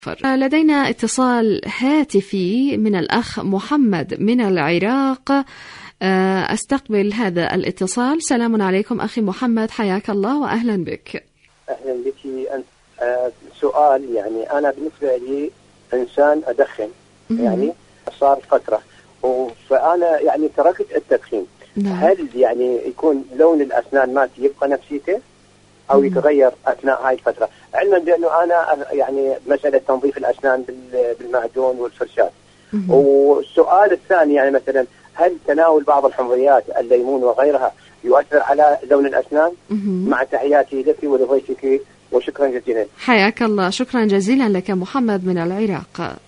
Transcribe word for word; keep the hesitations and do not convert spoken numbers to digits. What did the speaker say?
لدينا اتصال هاتفي من الأخ محمد من العراق. أستقبل هذا الاتصال. سلام عليكم أخي محمد، حياك الله وأهلا بك. أهلا بك أنت. آه سؤال، يعني أنا بالنسبة لي إنسان أدخن يعني صار فترة، فأنا يعني تركت التدخين. نعم. هل يعني يكون لون الأسنان مالتي يبقى نفسيته أو يتغير أثناء هاي الفترة؟ علما بأنه أنا يعني مسألة تنظيف الأسنان بالمعجون والفرشاة. والسؤال الثاني يعني مثلا هل تناول بعض الحمضيات الليمون وغيرها يؤثر على لون الأسنان؟ مع تحياتي لك ولضيفك وشكرا جزيلا. حياك الله، شكرا جزيلا لك محمد من العراق.